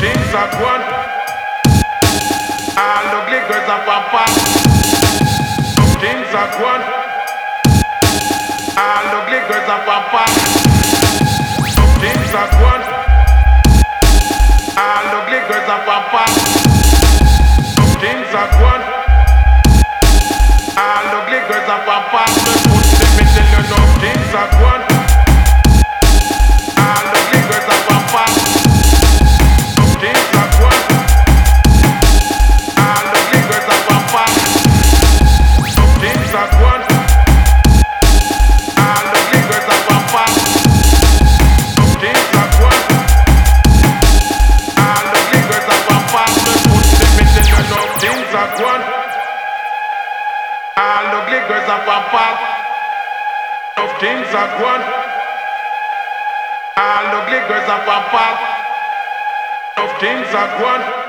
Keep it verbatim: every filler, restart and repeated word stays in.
things are gone. All ugly girls are papa. Some things are gone. All ugly girls are papa. Some things are gone. All ugly girls are papa. Some things are gone. All ugly girls are papa. Put them in the no things are gone. All ugly girls are papa. Some things are gone. All ugly girls are papa. Some things are gone. All ugly girls are papa. Some things are gone. All ugly girls are papa. Put them in the no things are gone. All ugly girls are papa. Of things are gone. All ugly girls are papa. Of things are gone.